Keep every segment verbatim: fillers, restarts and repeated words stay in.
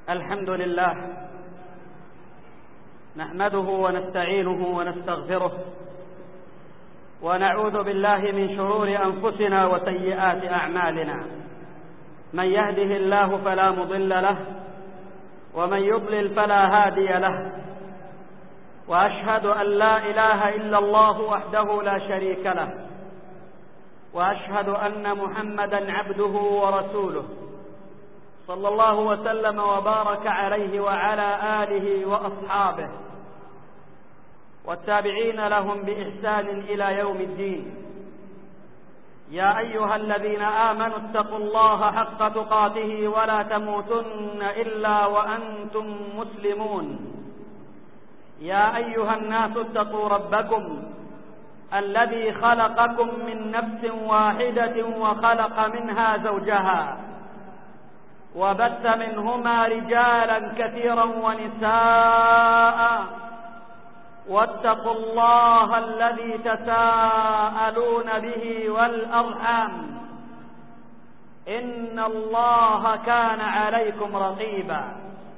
الحمد لله نحمده ونستعينه ونستغفره ونعوذ بالله من شرور أنفسنا وسيئات أعمالنا. من يهده الله فلا مضل له ومن يضلل فلا هادي له، وأشهد أن لا إله إلا الله وحده لا شريك له، وأشهد أن محمدا عبده ورسوله صلى الله وسلم وبارك عليه وعلى آله وأصحابه والتابعين لهم بإحسان إلى يوم الدين. يا أيها الذين آمنوا اتقوا الله حق تقاته ولا تموتن إلا وأنتم مسلمون. يا أيها الناس اتقوا ربكم الذي خلقكم من نفس واحدة وخلق منها زوجها وبث منهما رجالا كثيرا ونساء، واتقوا الله الذي تساءلون به والأرحام إن الله كان عليكم رقيبا.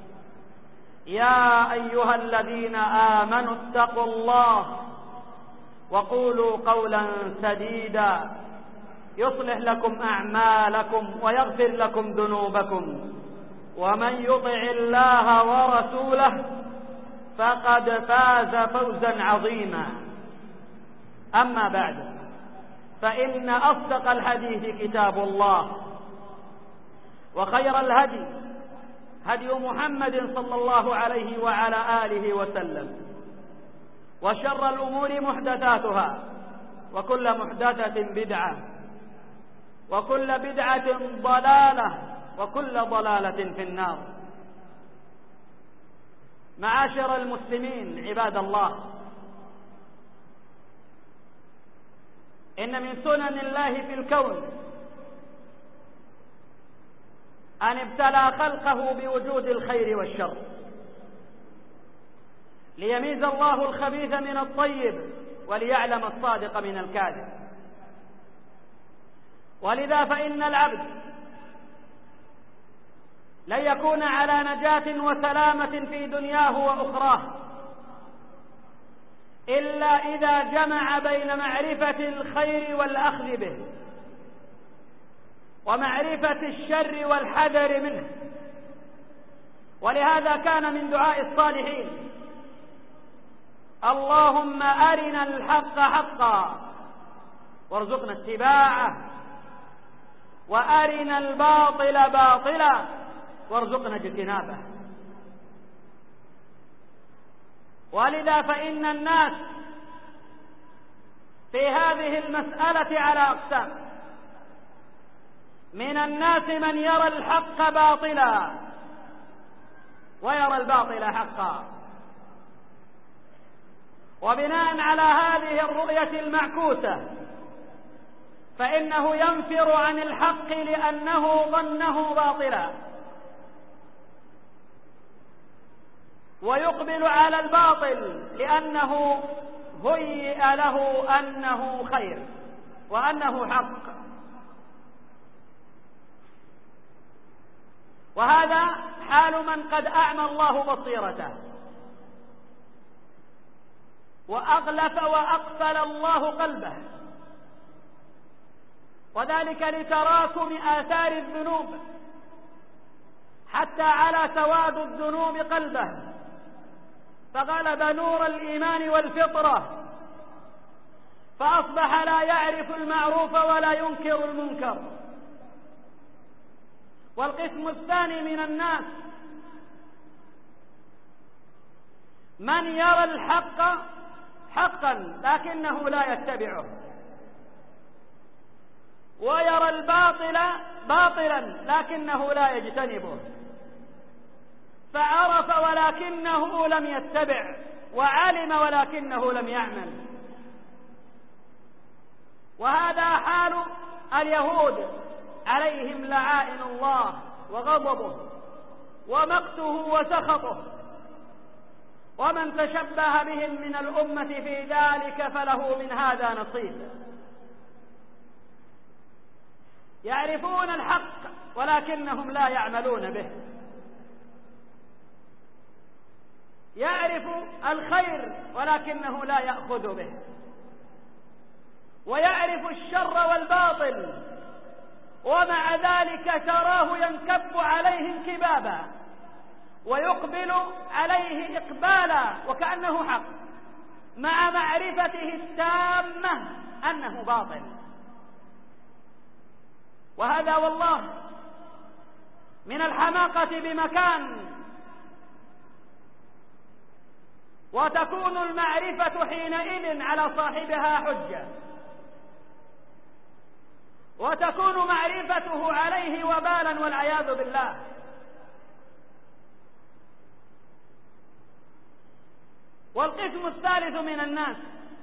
يا أيها الذين آمنوا اتقوا الله وقولوا قولا سديدا يصلح لكم أعمالكم ويغفر لكم ذنوبكم، ومن يطع الله ورسوله فقد فاز فوزا عظيما. أما بعد، فإن أصدق الحديث كتاب الله، وخير الهدي هدي محمد صلى الله عليه وعلى آله وسلم، وشر الأمور محدثاتها، وكل محدثة بدعة، وكل بدعة ضلالة، وكل ضلالة في النار. معاشر المسلمين عباد الله، إن من سنن الله في الكون أن ابتلى خلقه بوجود الخير والشر، ليميز الله الخبيث من الطيب وليعلم الصادق من الكاذب. ولذا فإن العبد لن يكون على نجاة وسلامة في دنياه وأخراه إلا إذا جمع بين معرفة الخير والأخذ به، ومعرفة الشر والحذر منه. ولهذا كان من دعاء الصالحين: اللهم أرنا الحق حقا وارزقنا اتباعه، وأرنا الباطل باطلا وارزقنا اجتنابه. ولذا فإن الناس في هذه المسألة على أقسام: من الناس من يرى الحق باطلا ويرى الباطل حقا، وبناء على هذه الرؤية المعكوسة فإنه ينفر عن الحق لأنه ظنه باطلا، ويقبل على الباطل لأنه هيئ له أنه خير وأنه حق. وهذا حال من قد أعمى الله بصيرته، وأغلف وأقفل الله قلبه، وذلك لتراكم آثار الذنوب حتى على سواد الذنوب قلبه، فغلب نور الإيمان والفطرة، فأصبح لا يعرف المعروف ولا ينكر المنكر. والقسم الثاني من الناس من يرى الحق حقا لكنه لا يتبعه، ويرى الباطل باطلا لكنه لا يجتنبه، فعرف ولكنه لم يتبع، وعلم ولكنه لم يعمل. وهذا حال اليهود عليهم لعائن الله وغضبه ومقته وسخطه، ومن تشبه بهم من الأمة في ذلك فله من هذا نصيب. يعرفون الحق ولكنهم لا يعملون به، الخير ولكنه لا يأخذ به، ويعرف الشر والباطل ومع ذلك تراه ينكب عليه انكبابا ويقبل عليه إقبالا وكأنه حق، مع معرفته التامة أنه باطل. وهذا والله من الحماقة بمكان، وتكون المعرفة حينئذ على صاحبها حجة، وتكون معرفته عليه وبالا والعياذ بالله. والقسم الثالث من الناس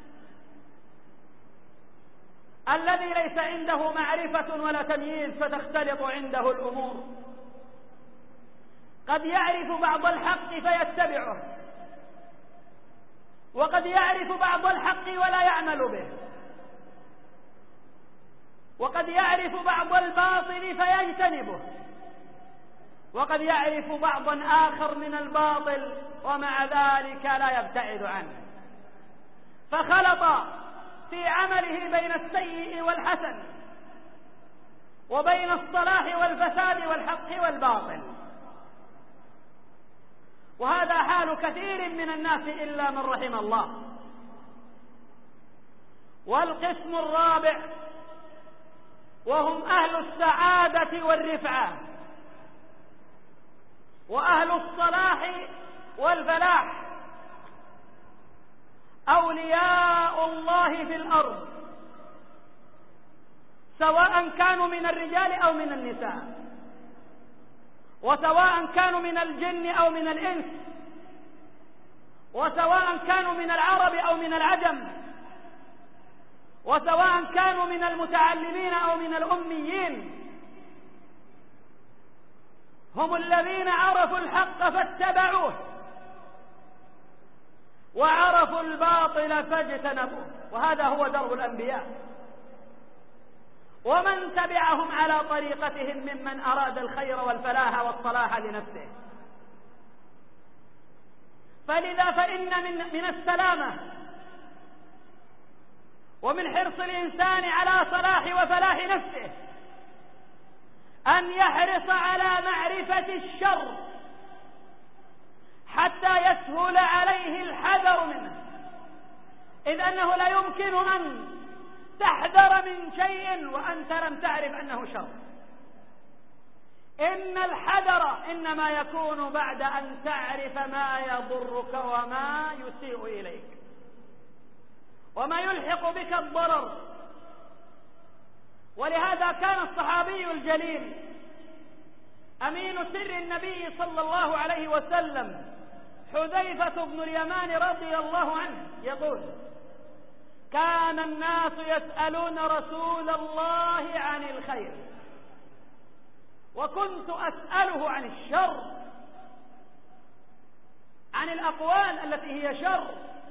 الذي ليس عنده معرفة ولا تمييز فتختلط عنده الأمور، قد يعرف بعض الحق فيتبعه، وقد يعرف بعض الحق ولا يعمل به، وقد يعرف بعض الباطل فيجتنبه، وقد يعرف بعضا آخر من الباطل ومع ذلك لا يبتعد عنه، فخلط في عمله بين السيء والحسن، وبين الصلاح والفساد والحق والباطل. وهذا حال كثير من الناس إلا من رحم الله. والقسم الرابع وهم أهل السعادة والرفعة وأهل الصلاح والفلاح، أولياء الله في الأرض، سواء كانوا من الرجال أو من النساء، وسواء كانوا من الجن أو من الإنس، وسواء كانوا من العرب أو من العجم، وسواء كانوا من المتعلمين أو من الأميين، هم الذين عرفوا الحق فاتبعوه وعرفوا الباطل فاجتنبوه. وهذا هو درب الأنبياء، ومن تبعهم على طريقتهم ممن أراد الخير والفلاح والصلاح لنفسه. فلذا فإن من, من السلامة ومن حرص الإنسان على صلاح وفلاح نفسه أن يحرص على معرفة الشر حتى يسهل عليه الحذر منه، إذ أنه لا يمكن أن تحذر من شيء وأنت لم تعرف أنه شر. إن الحذر إنما يكون بعد أن تعرف ما يضرك وما يسيء إليك وما يلحق بك الضرر. ولهذا كان الصحابي الجليل أمين سر النبي صلى الله عليه وسلم حذيفة بن اليمان رضي الله عنه يقول: كان الناس يسألون رسول الله عن الخير وكنت أسأله عن الشر، عن الأقوال التي هي شر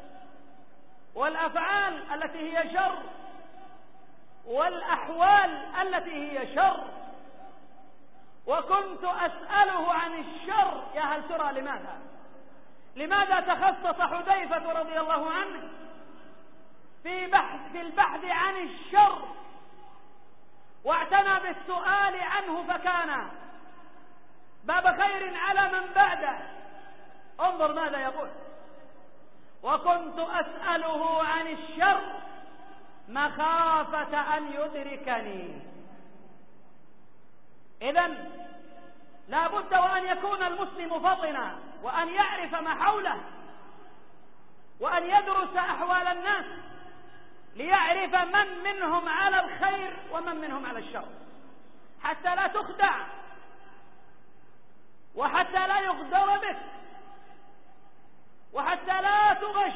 والأفعال التي هي شر والأحوال التي هي شر، وكنت أسأله عن الشر. يا هل ترى لماذا لماذا تخصص حذيفة رضي الله عنه في بحث في البحث عن الشر واعتنى بالسؤال عنه، فكان باب خير على من بعده. انظر ماذا يقول: وكنت أسأله عن الشر مخافة أن يدركني. إذن لا بد وأن يكون المسلم فطنا وأن يعرف ما حوله وأن يدرس أحوال الناس ليعرف من منهم على الخير ومن منهم على الشر، حتى لا تخدع وحتى لا يغدر بك وحتى لا تغش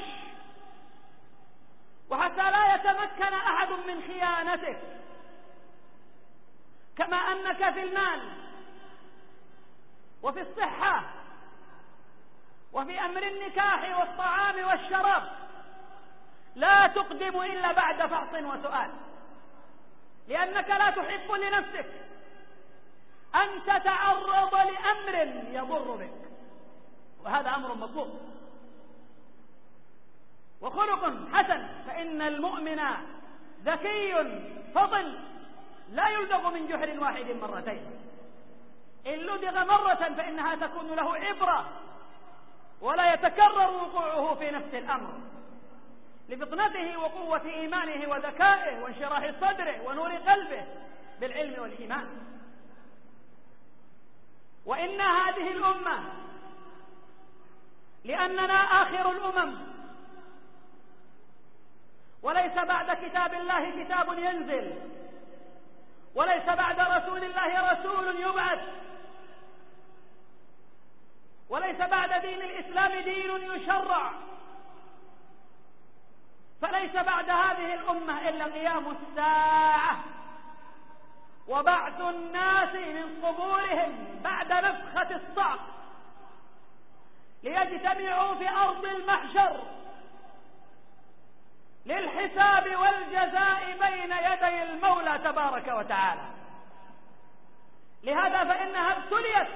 وحتى لا يتمكن أحد من خيانتك. كما أنك في المال وفي الصحة وفي أمر النكاح والطعام والشراب لا تقدم إلا بعد فحص وسؤال، لأنك لا تحب لنفسك أن تتعرض لأمر يضر بك، وهذا أمر مطلوب. وخلق حسن، فإن المؤمن ذكي فطن لا يلدغ من جحر واحد مرتين، إن لدغ مرة فإنها تكون له عبرة ولا يتكرر وقوعه في نفس الأمر، لفطنته وقوة إيمانه وذكائه وانشراح صدره ونور قلبه بالعلم والإيمان. وإن هذه الأمة لأننا آخر الأمم، وليس بعد كتاب الله كتاب ينزل، وليس بعد رسول الله رسول يبعث، وليس بعد دين الإسلام دين يشرع، فليس بعد هذه الأمة إلا قيام الساعة وبعث الناس من قبورهم بعد نفخة الصعق ليجتمعوا في أرض المحشر للحساب والجزاء بين يدي المولى تبارك وتعالى. لهذا فإنها ابتليت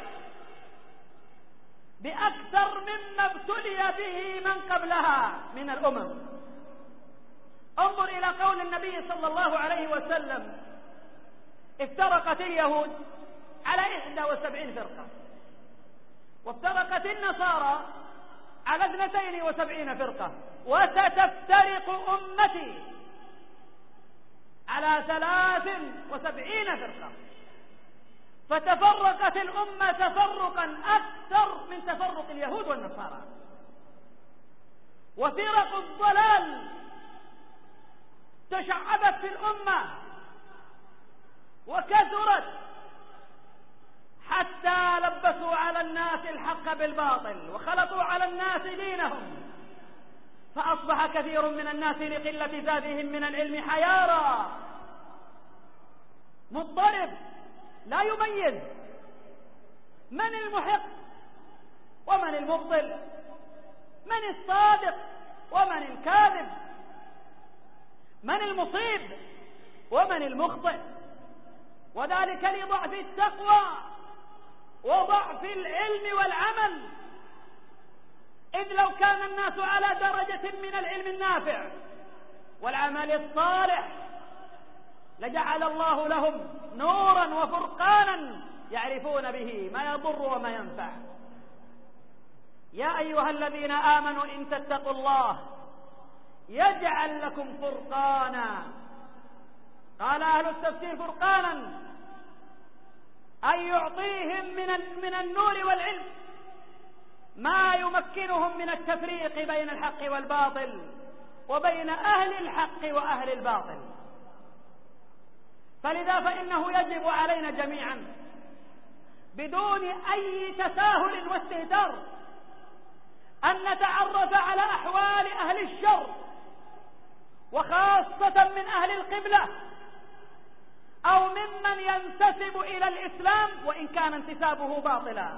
بأكثر مما ابتلي به من قبلها من الأمم. انظر إلى قول النبي صلى الله عليه وسلم: افترقت اليهود على إحدى وسبعين فرقة، وافترقت النصارى على اثنتين وسبعين فرقة، وستفترق أمتي على ثلاث وسبعين فرقة. فتفرقت الأمة تفرقا أكثر من تفرق اليهود والنصارى، وفرق الضلال تشعبت في الأمة وكثرت حتى لبسوا على الناس الحق بالباطل وخلطوا على الناس دينهم، فأصبح كثير من الناس لقلة زادهم من العلم حيارى مضطرب لا يميز من المحق ومن المبطل، من الصادق ومن الكاذب، من المصيب ومن المخطئ، وذلك لضعف التقوى وضعف العلم والعمل. إذ لو كان الناس على درجة من العلم النافع والعمل الصالح لجعل الله لهم نورا وفرقانا يعرفون به ما يضر وما ينفع. يا أيها الذين آمنوا إن تتقوا الله يجعل لكم فرقانا. قال أهل التفسير فرقانا أي يعطيهم من من النور والعلم ما يمكنهم من التفريق بين الحق والباطل وبين أهل الحق وأهل الباطل. فلذا فإنه يجب علينا جميعا بدون أي تساهل واستهتار أن نتعرف على أحوال أهل الشر، وخاصة من أهل القبلة أو ممن ينتسب إلى الإسلام وإن كان انتسابه باطلا،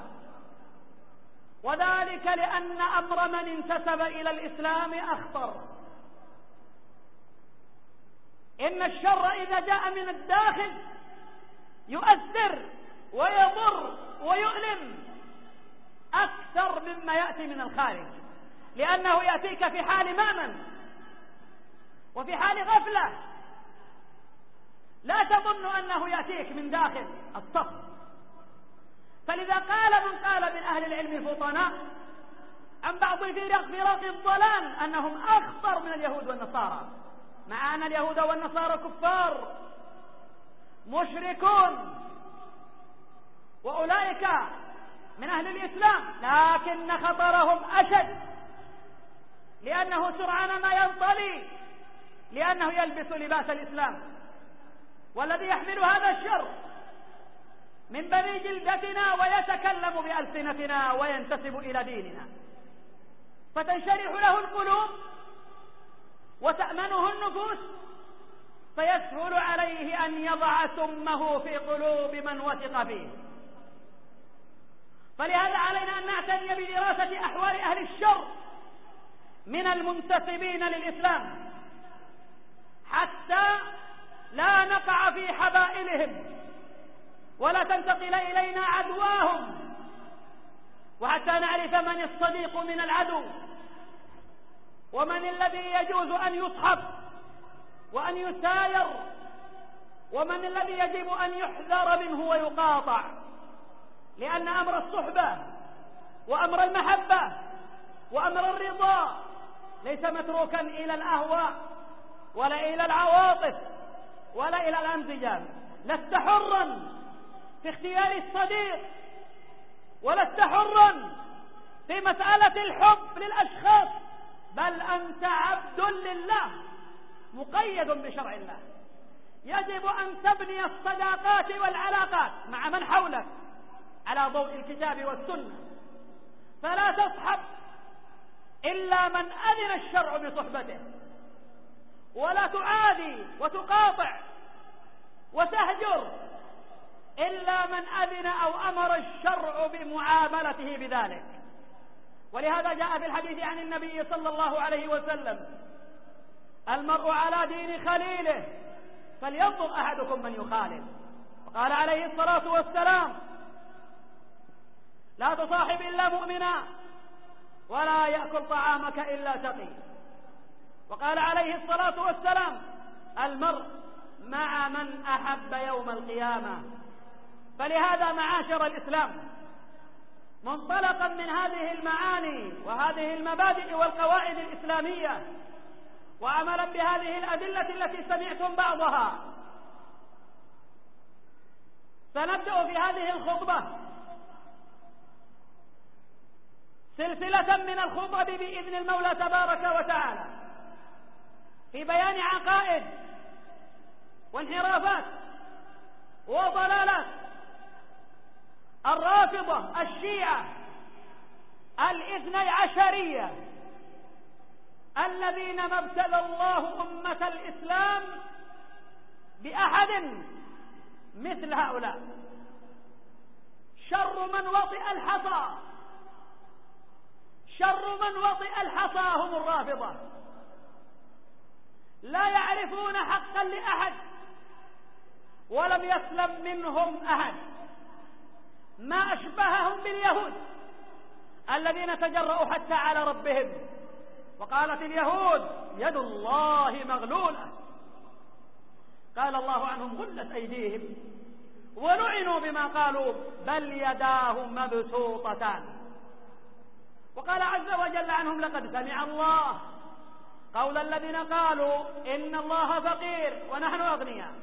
وذلك لأن أمر من انتسب إلى الإسلام أخطر. إن الشر إذا جاء من الداخل يؤثر ويضر ويؤلم أكثر مما يأتي من الخارج، لأنه يأتيك في حال مأمن وفي حال غفلة، لا تظن أنه يأتيك من داخل الصف. فلذا قال من قال من أهل العلم فطناء عن بعض فرق فرق الضلال أنهم أخطر من اليهود والنصارى، مع أن اليهود والنصارى كفار مشركون وأولئك من أهل الإسلام، لكن خطرهم أشد، لأنه سرعان ما ينطلي، لأنه يلبس لباس الإسلام. والذي يحمل هذا الشر من بني جلدتنا ويتكلم بألسنتنا وينتسب إلى ديننا، فتنشرح له القلوب وتأمنه النفوس، فيسهل عليه أن يضع سمه في قلوب من وثق فيه. فلهذا علينا أن نعتني بدراسة أحوال أهل الشر من المنتسبين للإسلام حتى لا نقع في حبائلهم ولا تنتقل إلينا عدواهم، وحتى نعرف من الصديق من العدو، ومن الذي يجوز أن يصحب وأن يساير، ومن الذي يجب أن يحذر منه ويقاطع، لأن أمر الصحبة وأمر المحبة وأمر الرضا ليس متروكا إلى الأهواء ولا إلى العواطف ولا إلى الانسجام. لست حرا في اختيار الصديق، ولست حرا في مسألة الحب للأشخاص، بل أنت عبد لله مقيد بشرع الله. يجب أن تبني الصداقات والعلاقات مع من حولك على ضوء الكتاب والسنة، فلا تصحب إلا من أذن الشرع بصحبته، ولا تعادي وتقاطع وتهجر إلا من أذن أو أمر الشرع بمعاملته بذلك. ولهذا جاء في الحديث عن النبي صلى الله عليه وسلم: المرء على دين خليله فلينظر أحدكم من يخالل. وقال عليه الصلاة والسلام: لا تصاحب إلا مؤمنا ولا يأكل طعامك إلا تقي. وقال عليه الصلاة والسلام: المرء مع من أحب يوم القيامة. فلهذا معاشر الإسلام، منطلقا من هذه المعاني وهذه المبادئ والقواعد الإسلامية، وعملا بهذه الأدلة التي سمعتم بعضها، سنبدأ في هذه الخطبة سلسلة من الخطب بإذن المولى تبارك وتعالى في بيان عقائد وانحرافات وضلالات الرافضة الشيعة الاثني عشرية، الذين ما ابتلى الله أمة الإسلام بأحد مثل هؤلاء. شر من وطئ الحصى شر من وطئ الحصى هم الرافضة، لا يعرفون حقا لأحد ولم يسلم منهم أحد، ما أشبههم باليهود الذين تجرؤوا حتى على ربهم، وقالت اليهود يد الله مغلولة، قال الله عنهم غلت أيديهم ولعنوا بما قالوا بل يداه مبسوطتان. وقال عز وجل عنهم: لقد سمع الله قول الذين قالوا إن الله فقير ونحن أغنياء.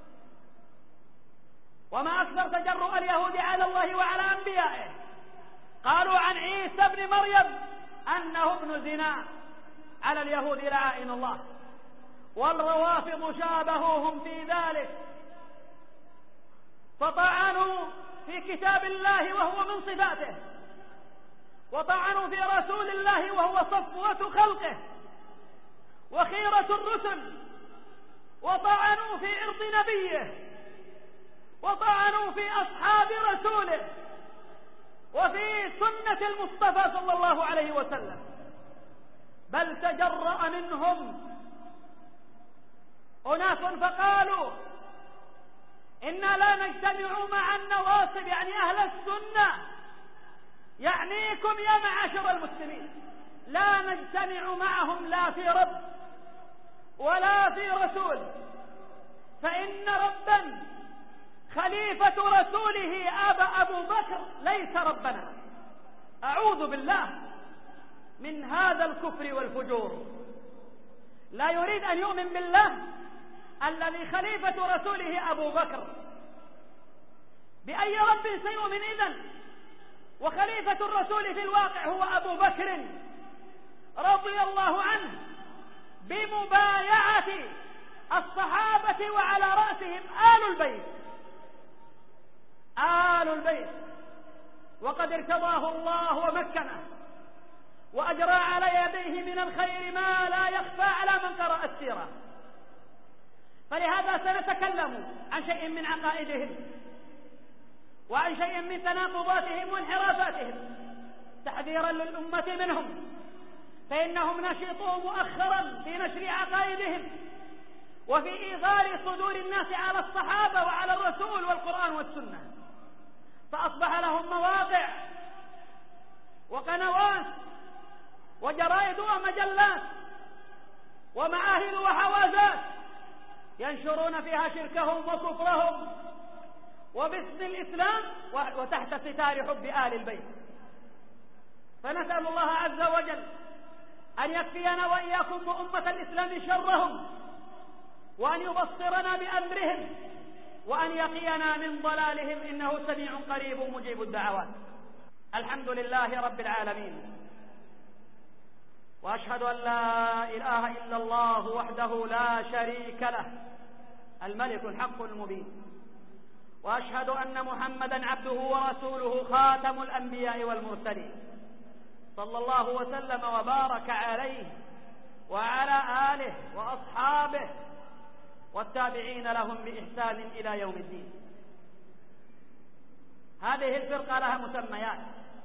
وما أكثر تجرؤ اليهود على الله وعلى أنبيائه، قالوا عن عيسى ابن مريم أنه ابن زنا على اليهود لعائن الله، والروافض شابهوهم في ذلك، فطعنوا في كتاب الله وهو من صفاته، وطعنوا في رسول الله وهو صفوة خلقه وخيرة الرسل، وطعنوا في عرض نبيه، وطعنوا في أصحاب رسوله، وفي سنة المصطفى صلى الله عليه وسلم. بل تجرأ منهم أناس فقالوا: إنا لا نجتمع مع النواصب، يعني أهل السنة، يعنيكم يا معاشر المسلمين، لا نجتمع معهم لا في رب ولا في رسول، فإن ربا خليفة رسوله أبا أبو بكر ليس ربنا. أعوذ بالله من هذا الكفر والفجور. لا يريد أن يؤمن بالله الذي خليفة رسوله أبو بكر. بأي رب سيؤمن إذن وخليفة الرسول في الواقع هو أبو بكر رضي الله عنه بمبايعة الصحابة وعلى رأسهم آل البيت آل البيت وقد ارتضاه الله ومكنه وأجرى على يديه من الخير ما لا يخفى على من قرأ السيرة. فلهذا سنتكلم عن شيء من عقائدهم وعن شيء من تناقضاتهم وانحرافاتهم تحذيرا للأمة منهم، فإنهم نشطوا مؤخرا في نشر عقائدهم وفي إيغال صدور الناس على الصحابة وعلى الرسول والقرآن والسنة، فأصبح لهم مواقع وقنوات وجرائد ومجلات ومعاهد وحوازات ينشرون فيها شركهم وكفرهم وباسم الإسلام وتحت ستار حب آل البيت. فنسأل الله عز وجل أن يكفينا وإياكم وأمة الإسلام شرهم، وأن يبصرنا بأمرهم، وأن يقينا من ضلالهم، إنه سميع قريب مجيب الدعوات. الحمد لله رب العالمين، وأشهد أن لا إله إلا الله وحده لا شريك له الملك الحق المبين، وأشهد أن محمدا عبده ورسوله خاتم الأنبياء والمرسلين، صلى الله وسلم وبارك عليه وعلى آله وأصحابه والتابعين لهم بإحسان إلى يوم الدين. هذه الفرقة لها مسميات،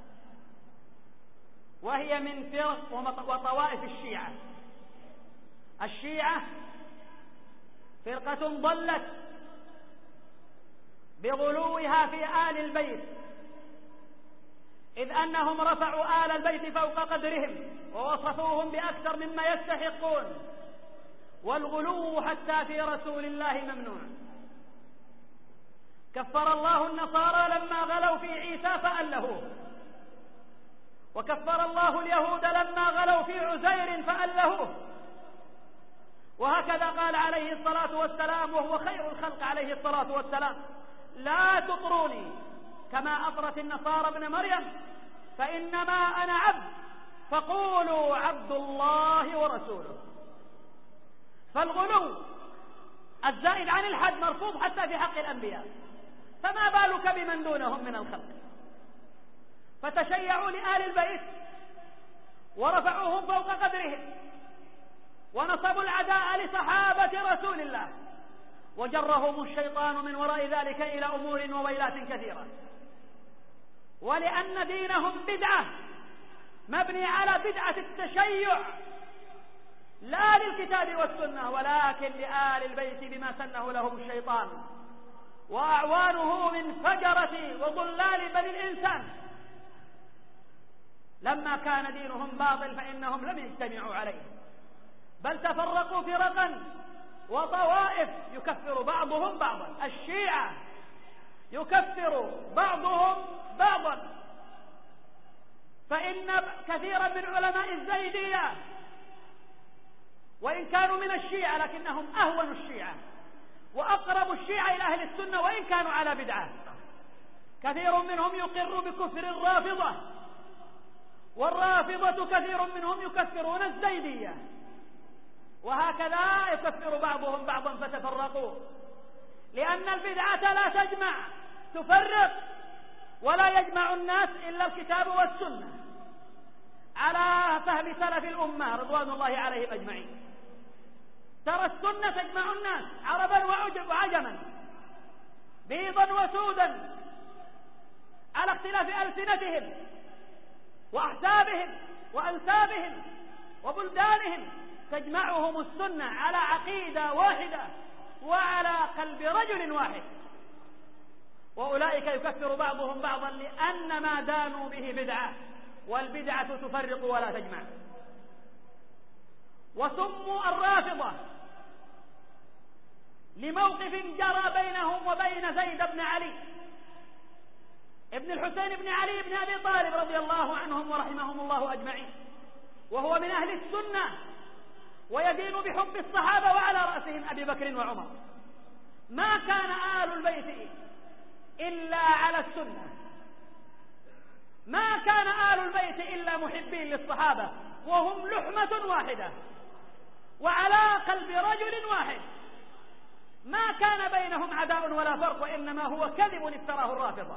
وهي من فرق وطوائف الشيعة. الشيعة فرقة ضلت بغلوها في آل البيت، إذ أنهم رفعوا آل البيت فوق قدرهم ووصفوهم بأكثر مما يستحقون، والغلو حتى في رسول الله ممنوع. كفر الله النصارى لما غلوا في عيسى فألهوه، وكفر الله اليهود لما غلوا في عزير فألهوه، وهكذا قال عليه الصلاة والسلام وهو خير الخلق عليه الصلاة والسلام: لا تطروني كما أطرت النصارى ابن مريم، فإنما أنا عبد فقولوا عبد الله ورسوله. فالغلو الزائد عن الحد مرفوض حتى في حق الأنبياء، فما بالك بمن دونهم من الخلق. فتشيعوا لآل البيت ورفعوهم فوق قدرهم، ونصبوا العداء لصحابة رسول الله، وجرهم الشيطان من وراء ذلك إلى أمور وويلات كثيرة. ولأن دينهم بدعة مبني على بدعة التشيع، لا للكتاب والسنة ولكن لآل البيت بما سنه لهم الشيطان وأعوانه من فجرة وضلال بني الإنسان. لما كان دينهم باطل فإنهم لم يجتمعوا عليه، بل تفرقوا فرقا وطوائف يكفر بعضهم بعضا. الشيعة يكفر بعضهم بعضا، فإن كثيرا من علماء الزيدية وإن كانوا من الشيعة لكنهم أهون الشيعة وأقرب الشيعة إلى أهل السنة وإن كانوا على بدعة. كثير منهم يقر بكفر الرافضة، والرافضة كثير منهم يكفرون الزيدية، وهكذا يكفر بعضهم بعضا فتفرقوا. لأن البدعة لا تجمع، تفرق، ولا يجمع الناس إلا الكتاب والسنة على فهم سلف الأمة رضوان الله عليهم أجمعين. ترى السنة تجمع الناس عربا وعجما، بيضا وسودا، على اختلاف ألسنتهم وأحسابهم وأنسابهم وبلدانهم، تجمعهم السنة على عقيدة واحدة وعلى قلب رجل واحد. وأولئك يكفر بعضهم بعضا لأن ما دانوا به بدعة، والبدعة تفرق ولا تجمع. وسموا الرافضة لموقف جرى بينهم وبين زيد بن علي ابن الحسين بن علي بن أبي طالب رضي الله عنهم ورحمهم الله أجمعين، وهو من أهل السنة ويدين بحب الصحابة وعلى رأسهم أبي بكر وعمر. ما كان آل البيت إلا على السنة، ما كان آل البيت إلا محبين للصحابة، وهم لحمة واحدة وعلى قلب رجل واحد، ما كان بينهم عداء ولا فرق، وإنما هو كذب افتراه الرافضة.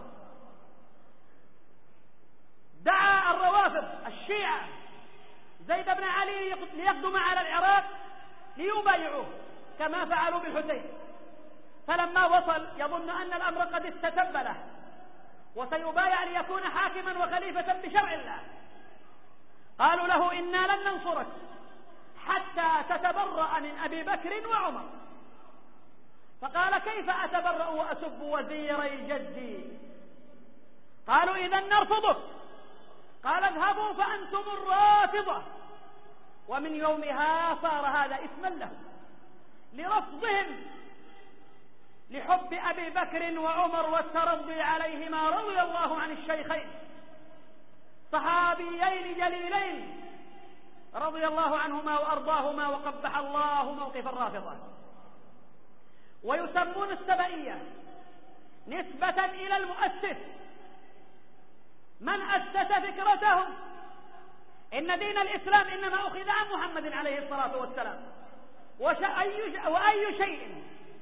دعا الروافض الشيعة زيد بن علي ليقدم على العراق ليبايعوه كما فعلوا بالحسين، فلما وصل يظن أن الأمر قد استتب له وسيبايع ليكون حاكما وخليفة بشرع الله، قالوا له: إنا لن ننصرك حتى تتبرأ من أبي بكر وعمر. فقال: كيف أتبرأ وأسب وزيري جدي؟ قالوا: إذا نرفضك. قال: اذهبوا فأنتم الرافضة، ومن يومها صار هذا اسما له لرفضهم لحب أبي بكر وعمر والترضي عليهما رضي الله عن الشيخين صحابيين جليلين رضي الله عنهما وأرضاهما وقبح الله موقف الرافضة. ويسمون السبئية نسبة إلى المؤسس من أسس فكرتهم إن دين الإسلام إنما أخذ عن محمد عليه الصلاة والسلام، وأي شيء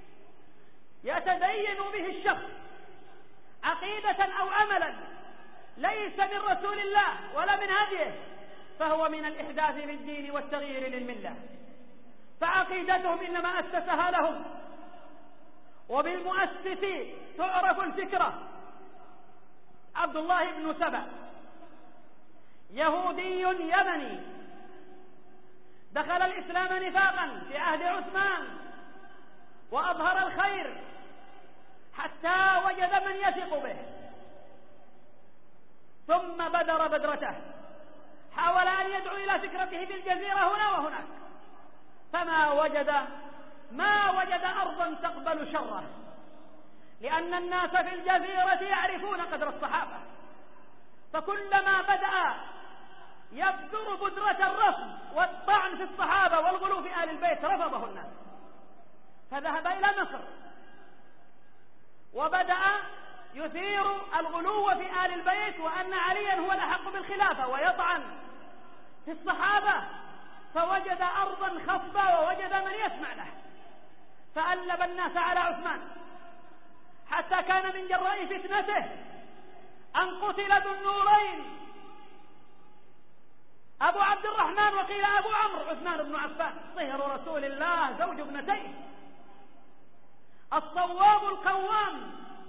يتدين به الشخص عقيدة أو عملا ليس من رسول الله ولا من هديه فهو من الإحداث للدين والتغيير للملة. فعقيدتهم إنما أسسها لهم، وبالمؤسس تعرف الفكرة. عبد الله بن سبأ يهودي يمني دخل الإسلام نفاقا في عهد عثمان وأظهر الخير حتى وجد من يثق به، ثم بدر بدرته، حاول أن يدعو إلى فكرته بالجزيرة هنا وهناك، فما وجد ما وجد أرضا تقبل شره، لأن الناس في الجزيرة يعرفون قدر الصحابة، فكلما بدأ يبدر بدرة الرفض والطعن في الصحابة والغلو في آل البيت رفضه الناس، فذهب إلى مصر وبدأ يثير الغلو في آل البيت وأن عليا هو الأحق بالخلافة ويطعن في الصحابة، فوجد أرضا خصبة ووجد من يسمع له، فألب الناس على عثمان حتى كان من جراء فتنته أن قتل ذو النورين أبو عبد الرحمن وقيل أبو عمرو عثمان بن عفان صهر رسول الله زوج ابنتيه الصواب القوام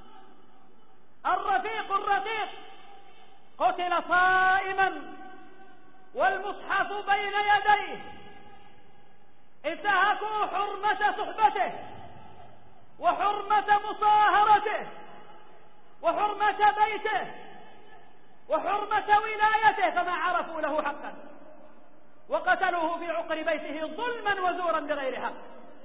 الرفيق الرقيق، قتل صائما والمصحف بين يديه، انتهكوا حرمة صحبته وحرمة مصاهرته وحرمة بيته وحرمة ولايته، فما عرفوا له حقا وقتلوه في عقر بيته ظلما وزورا بغير حق.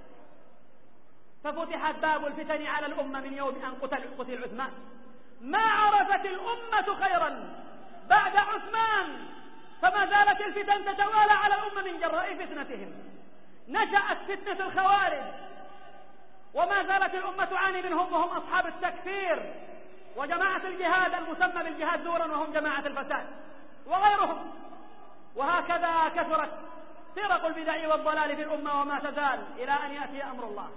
ففتحت باب الفتن على الأمة من يوم أن قتل, قتل عثمان. ما عرفت الأمة خيرا بعد عثمان، فما زالت الفتن تتوالى على الأمة من جراء فتنتهم. نشأت فتنة الخوارج وما زالت الأمة تعاني منهم، وهم أصحاب التكفير وجماعة الجهاد المسمى بالجهاد زورا وهم جماعة الفساد وغيرهم. وهكذا كثرت فرق البدع والضلال في الأمة وما تزال إلى أن يأتي أمر الله.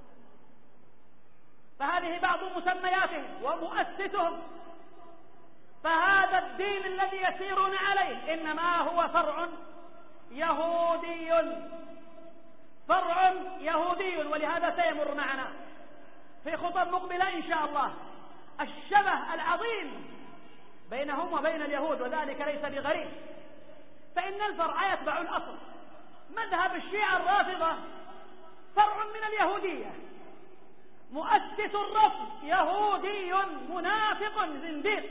فهذه بعض مسمياتهم ومؤسسهم. فهذا الدين الذي يسيرون عليه إنما هو فرع يهودي فرع يهودي ولهذا سيمر معنا في خطب مقبلة إن شاء الله الشبه العظيم بينهم وبين اليهود، وذلك ليس بغريب، فإن الفرع يتبع الأصل. مذهب الشيعة الرافضة فرع من اليهودية، مؤسس الرفض يهودي منافق زنديق،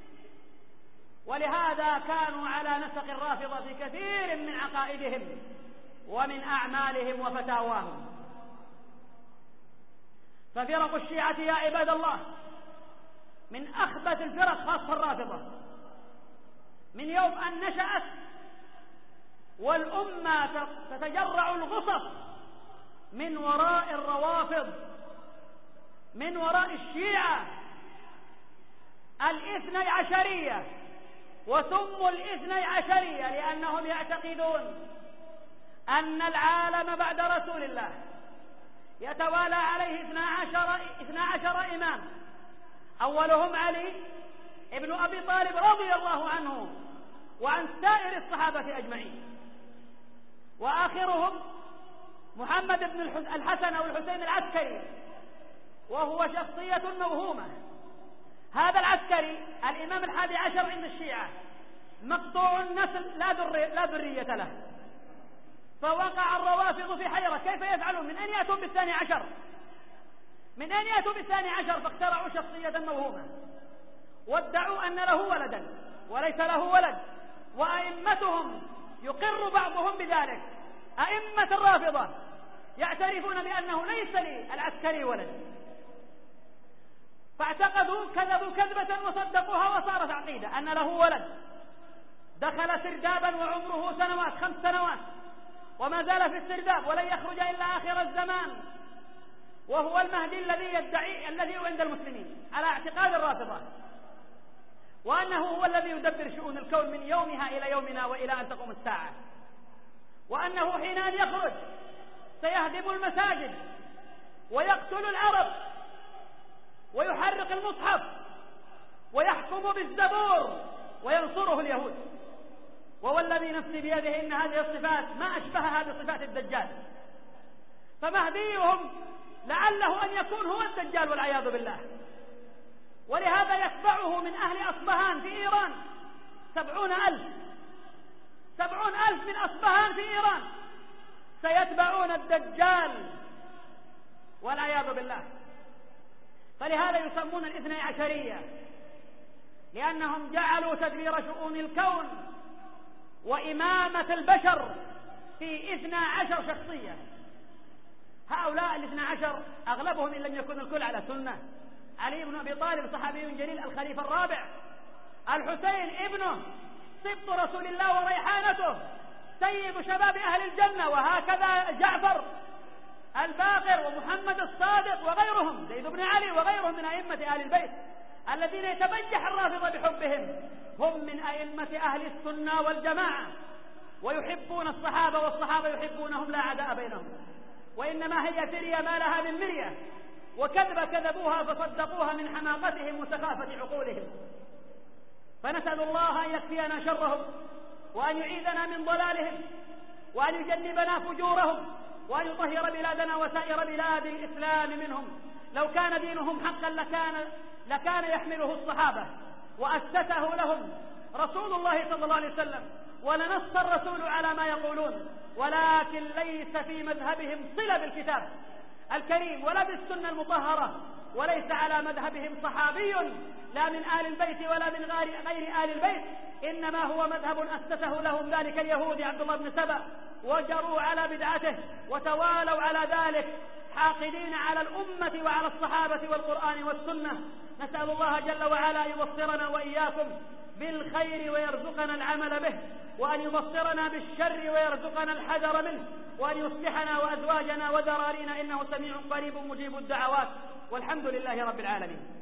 ولهذا كانوا على نسق الرافضة في كثير من عقائدهم ومن أعمالهم وفتاواهم. ففرق الشيعة يا عباد الله من أخبث الفرق خاصة الرافضة، من يوم أن نشأت والأمة تتجرع الغصص من وراء الروافض، من وراء الشيعة الاثني عشرية، وسموا الاثني عشرية لأنهم يعتقدون أن العالم بعد رسول الله يتوالى عليه اثنا عشر, اثنا عشر إمام، أولهم علي ابن أبي طالب رضي الله عنه وعن سائر الصحابة أجمعين، وآخرهم محمد بن الحسن أو الحسين العسكري، وهو شخصية موهومة. هذا العسكري الإمام الحادي عشر عند الشيعة مقطوع النسل لا ذرية له، فوقع الروافض في حيرة كيف يفعلون، من أين يأتون بالثاني عشر من أين يأتون بالثاني عشر فاخترعوا شخصية موهومة وادعوا أن له ولدا وليس له ولد، وأئمتهم يقر بعضهم بذلك. أئمة الرافضة يعترفون بأنه ليس للعسكري ولد، فاعتقدوا كذبوا كذبة وصدقوها وصارت عقيدة أن له ولد دخل سردابا وعمره سنوات خمس سنوات وما زال في السرداب ولن يخرج إلا آخر الزمان، وهو المهدي الذي يدعي الذي عند المسلمين على اعتقاد الرافضة، وأنه هو الذي يدبر شؤون الكون من يومها إلى يومنا وإلى أن تقوم الساعة، وأنه حين أن يخرج سيهدم المساجد ويقتل العرب ويحرق المصحف ويحكم بالزبور وينصره اليهود. ووالذي نفسي بيده إن هذه الصفات ما أشبهها بصفات الدجال، فمهديهم لعله أن يكون هو الدجال والعياذ بالله. ولهذا يتبعه من أهل أصبهان في إيران سبعون ألف سبعون ألف من أصبهان في إيران سيتبعون الدجال والعياذ بالله. فلهذا يسمون الاثني عشرية، لأنهم جعلوا تدبير شؤون الكون وإمامة البشر في اثنى عشر شخصية. هؤلاء الاثنى عشر أغلبهم إن لم يكن الكل على سنة. علي بن أبي طالب صحابي جليل الخليفة الرابع، الحسين ابنه سبط رسول الله وريحانته سيد شباب أهل الجنة، وهكذا جعفر الباقر ومحمد الصادق وغيرهم زيد بن علي وغيرهم من أئمة أهل البيت الذين يتبجح الرافضة بحبهم، هم من أئمة أهل السنة والجماعة ويحبون الصحابة والصحابة يحبونهم لا عداء بينهم، وإنما هي فرية ما لها من مرية، وكذب كذبوها فصدقوها من حماقتهم وسخافة عقولهم. فنسأل الله أن يكفينا شرهم وأن يعيذنا من ضلالهم وأن يجنبنا فجورهم وأن يطهر بلادنا وسائر بلاد الإسلام منهم. لو كان دينهم حقا لكان, لكان يحمله الصحابة وأسسه لهم رسول الله صلى الله عليه وسلم، ولنص الرسول على ما يقولون، ولكن ليس في مذهبهم صلة بالكتاب الكريم ولا بالسنة المطهرة، وليس على مذهبهم صحابي لا من آل البيت ولا من غير آل البيت، إنما هو مذهب أسسه لهم ذلك اليهودي عبد الله بن سبأ، وجروا على بدعته وتوالوا على ذلك حاقدين على الأمة وعلى الصحابة والقرآن والسنة. نسأل الله جل وعلا يبصرنا وإياكم بالخير ويرزقنا العمل به، وأن يبصرنا بالشر ويرزقنا الحذر منه، وأن يصلحنا وأزواجنا وذرارينا إنه سميع قريب مجيب الدعوات، والحمد لله رب العالمين.